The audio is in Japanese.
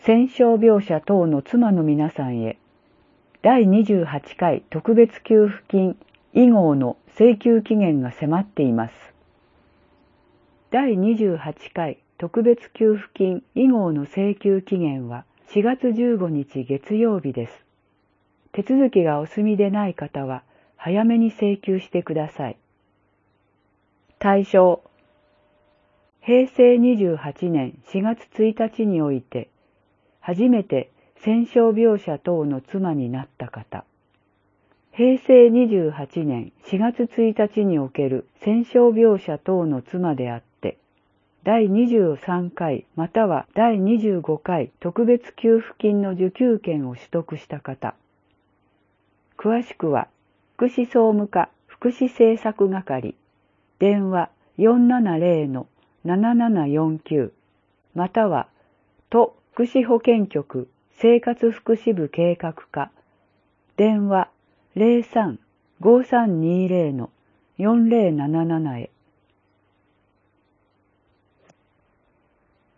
戦傷病者等の妻の皆さんへ、第28回特別給付金以後の請求期限が迫っています。第28回特別給付金以後の請求期限は4月15日月曜日です。手続きがお済みでない方は早めに請求してください。対象、平成28年4月1日において初めて戦傷病者等の妻になった方、平成28年4月1日における戦傷病者等の妻であって、第23回または第25回特別給付金の受給権を取得した方。詳しくは、福祉総務課福祉政策係、電話 470-7749 または、都福祉保健局生活福祉部計画課、電話 03-5320-4077 へ。